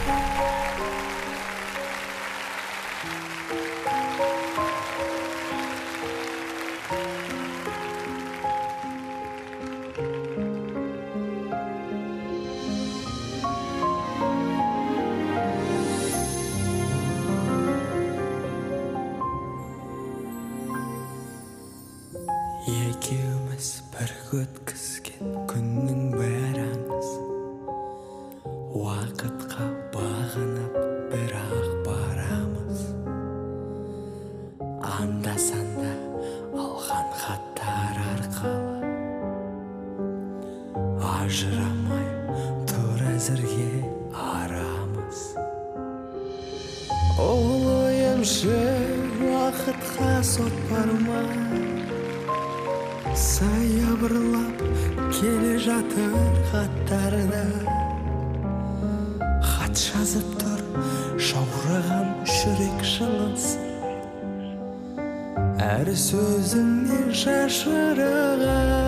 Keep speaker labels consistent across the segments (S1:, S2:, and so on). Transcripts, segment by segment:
S1: Екеуміз бірге өткізген күннің бәрі аңыз, уақытқа бағынып бірақ барамыз. Анда-санда алған хаттар арқылы ажырамай тұр әзірге арамыз. Ол ойымшы уақытқа сот бар ма? Саябырлап келе жатыр хаттарда, хат жазып тұр жаураған жүрек жылынсын, әр сөзіңнен шашыраған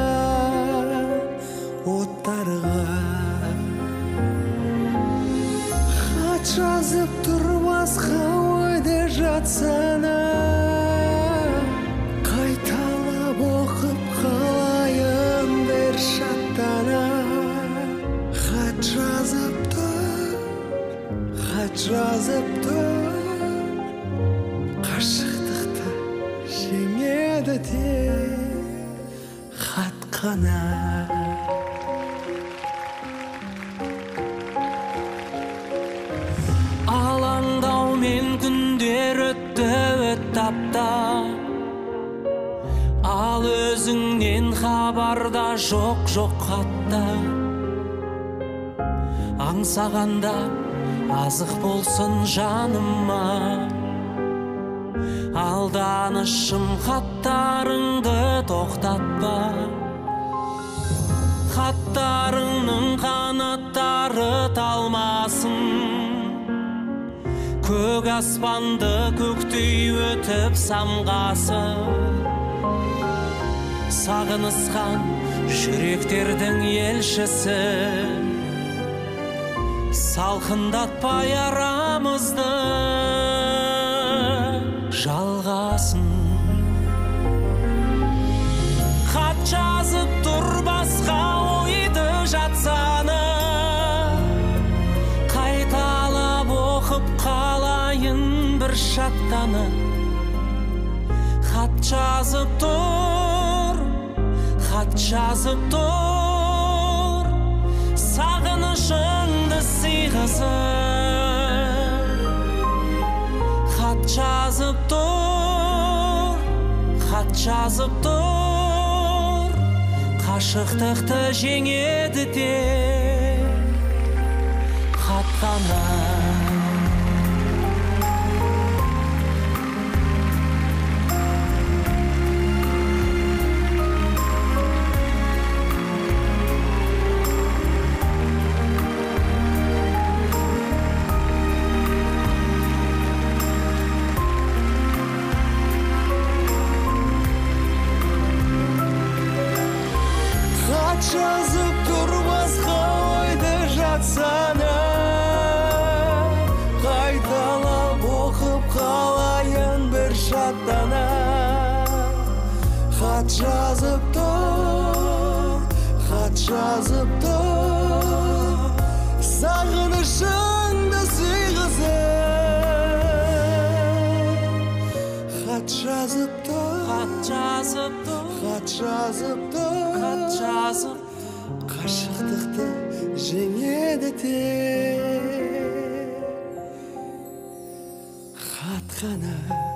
S1: оттарға. Хат жазып тұр басқа ойда жатсана, қайталап оқып қалайын бір шаттана. Хат жазып тұр, қашықтықты жеңеді тек хат қана. Алаңдаумен күндер өтті апта, ал өзіңнен хабарда жоқ хатта. Аңсағанда азық болсын жаныма, алданышым хаттарыңды тоқтатпа. Хаттарыңның қанаттары талмасын, көк аспанды көктей өтіп самғасын. Сағынысқан жүректердің елшісі, салқындатпай арамызды жалғасын. Хат жазып тұр басқа ойды жатсаны, қайталап оқып қалайын бір шаттаны. Хат жазып тұр, сағынышыңды сыйғызып. Хат жазып тұр, қашықтықты жеңеді тек хат қана. Жазып тұр басқа ойды жатсана, қайталап оқып қалайын бір шаттана. Хат жазып тұр, сағынышыңды сыйғызып. Хат жазып тұр, қашықтықты жеңеді тек хат қана.